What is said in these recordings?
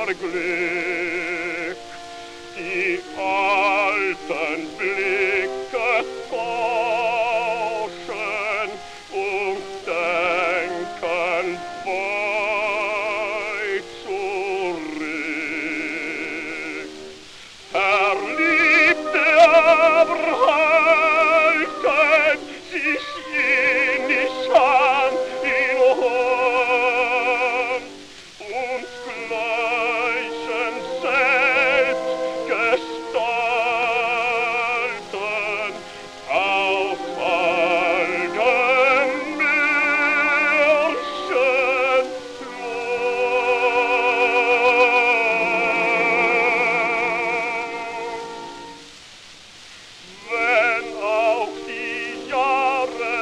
Glück. Die alten Blicke forschen und denken weit zurück. Verliebte aber halten sich innig an in Hand und gleichen selbst gestalten auf altem Märchenland. Wenn auch die Jahre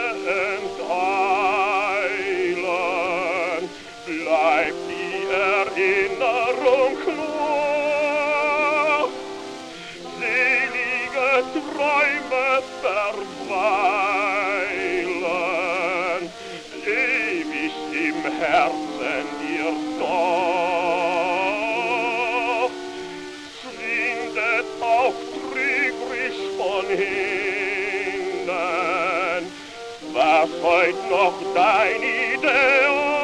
enteilen, bleibt die Erinnerung noch. Selige Träume verweilen, ewig im Herzen dir doch. Schwindet auch trügerisch von hinnen, was heut noch dein Ideal?